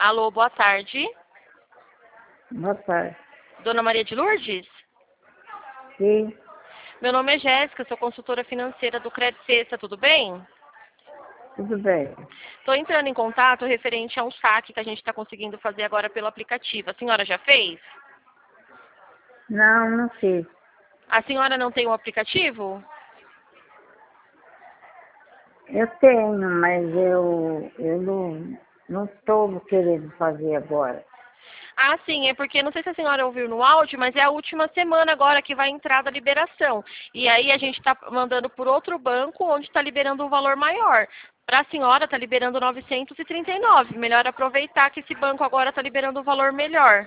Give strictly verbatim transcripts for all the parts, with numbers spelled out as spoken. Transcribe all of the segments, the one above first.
Alô, boa tarde. Boa tarde. Dona Maria de Lourdes? Sim, Meu nome é Jéssica, sou consultora financeira do Crédito Sexta, tudo bem? tudo bem. Estou entrando em contato referente a um saque que a gente está conseguindo fazer agora pelo aplicativo. A senhora já fez? Não, não fiz. A senhora não tem o aplicativo? Eu tenho, mas eu, eu não não estou querendo fazer agora. Ah, sim, é porque, não sei se a senhora ouviu no áudio, mas é a última semana agora que vai entrar da liberação. E aí a gente está mandando por outro banco, onde está liberando um valor maior. Para a senhora está liberando novecentos e trinta e nove. Melhor aproveitar que esse banco agora está liberando um valor melhor.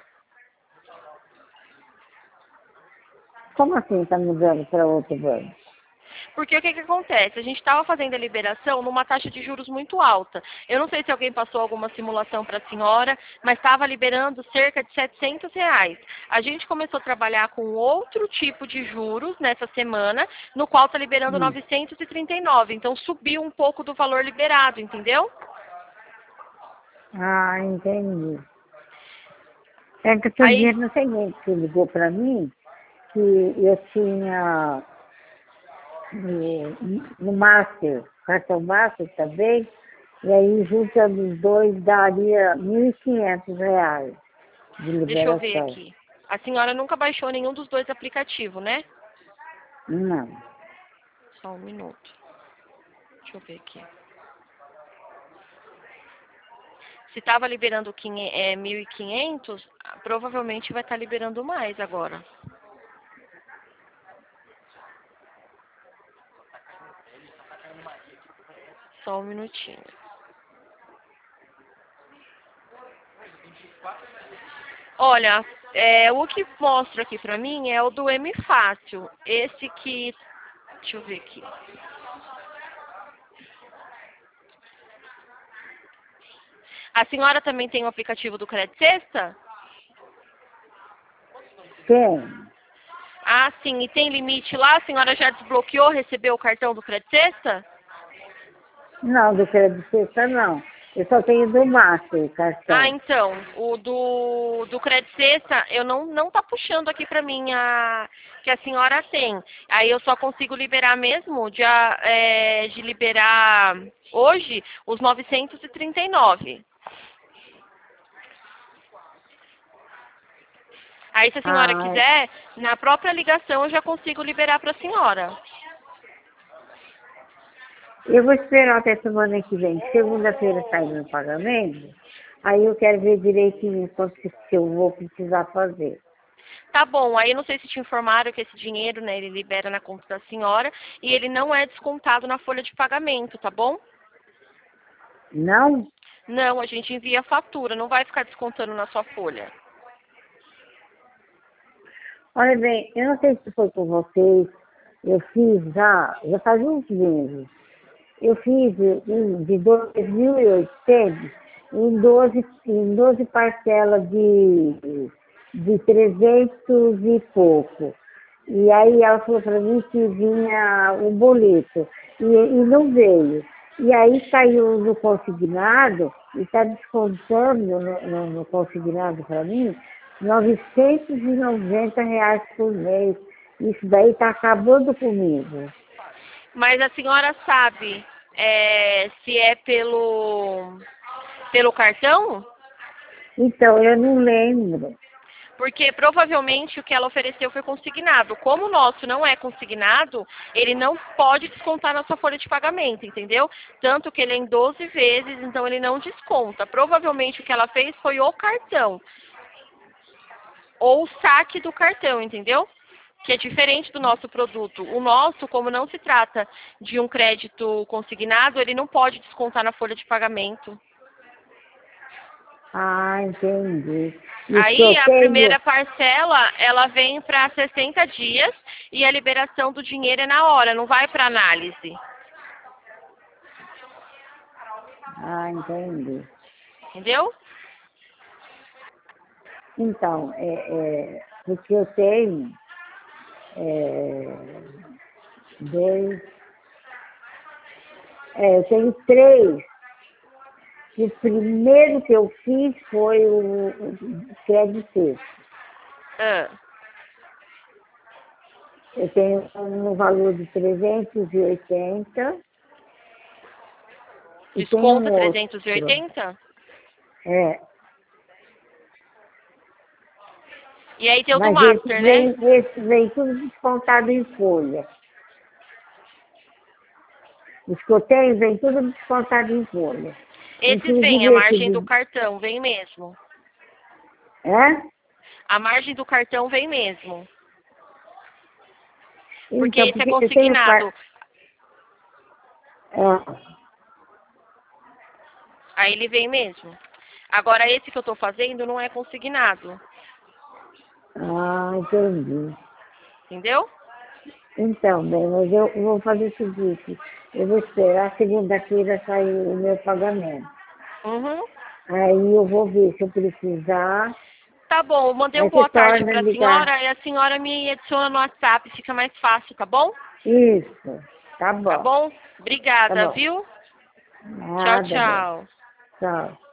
Como assim está mudando para outro banco? Porque o que, que acontece? A gente estava fazendo a liberação numa taxa de juros muito alta. Eu não sei se alguém passou alguma simulação para a senhora, mas estava liberando cerca de setecentos reais. A gente começou a trabalhar com outro tipo de juros nessa semana, no qual está liberando Hum. novecentos e trinta e nove. Então subiu um pouco do valor liberado, entendeu? Ah, entendi. É que outro dia Aí, não sei quem que ligou para mim, que eu tinha no, no Master, cartão Master também, e aí juntando os dois daria mil e quinhentos reais de deixa eu ver liberação. aqui. A senhora nunca baixou nenhum dos dois aplicativos, né? Não. Só um minuto. Deixa eu ver aqui. Se estava liberando quinhe- é, mil e quinhentos, provavelmente vai estar liberando mais agora. Só um minutinho. Olha, é, o que mostra aqui pra mim é o do M Fácil. Esse que... Deixa eu ver aqui. A senhora também tem o aplicativo do Crédito Sexta? Tem. Ah, sim. E tem limite lá? A senhora já desbloqueou, recebeu o cartão do Crédito Sexta? Não, do crédito sexta não. Eu só tenho do Master o Ah, cartão. então, o do, do Crédito Sexta, eu não, não tá puxando aqui pra mim a, que a senhora tem. Aí eu só consigo liberar mesmo, de, a- é, de liberar hoje os novecentos e trinta e nove. Aí se a senhora Ah, quiser, na própria ligação eu já consigo liberar pra senhora. eu vou esperar até semana que vem. Segunda-feira sai meu pagamento. Aí eu quero ver direitinho quanto que que eu vou precisar fazer. Tá bom, aí eu não sei se te informaram que esse dinheiro, né, ele libera na conta da senhora e ele não é descontado na folha de pagamento, tá bom? Não? Não, a gente envia a fatura, não vai ficar descontando na sua folha. Olha bem, eu não sei se foi com vocês. Eu fiz já, já faz uns meses. Eu fiz um de dois mil e oitocentos em doze em doze parcelas de, de trezentos e pouco. E aí ela falou para mim que vinha um boleto. E, e não veio. E aí caiu no consignado e está descontando no, no, no consignado para mim novecentos e noventa reais por mês. Isso daí está acabando comigo. Mas a senhora sabe é, se é pelo, pelo cartão? Então, eu não lembro. Porque provavelmente o que ela ofereceu foi consignado. Como o nosso não é consignado, ele não pode descontar na sua folha de pagamento, entendeu? Tanto que ele é em doze vezes, então ele não desconta. Provavelmente o que ela fez foi o cartão. Ou o saque do cartão, entendeu? Que é diferente do nosso produto. O nosso, como não se trata de um crédito consignado, ele não pode descontar na folha de pagamento. Ah, entendi. E o que eu Aí a tenho. primeira parcela, ela vem para sessenta dias e a liberação do dinheiro é na hora, não vai para análise. Ah, entendi. Entendeu? Então, é, é, o que eu tenho é, dois. É, eu tenho três. O primeiro que eu fiz foi o, o crédito. Ah, Eu tenho no valor de trezentos e oitenta. E tem desconta um outro. trezentos e oitenta? É. E aí tem o do Mas esse Master, vem, né? esse vem tudo descontado em folha. Os que eu tenho vem tudo descontado em folha. Esse vem, Inclusive a esse margem do de... cartão, vem mesmo. É? A margem do cartão vem mesmo. Porque Então, esse é porque eu tenho... consignado. É. Aí ele vem mesmo. Agora, esse que eu tô fazendo não é consignado. Ah, entendi. Entendeu? Então, bem, mas eu vou fazer o seguinte, eu vou esperar segunda-feira sair o meu pagamento. Uhum. Aí eu vou ver se eu precisar, Tá bom, eu mandei um aí você boa tarde torna a pra ligar. senhora e a senhora me adiciona no WhatsApp, fica mais fácil, tá bom? Isso, tá Tá bom, bom? tá Obrigada, bom. viu? Tchau, Nada, bem. tchau. Tchau.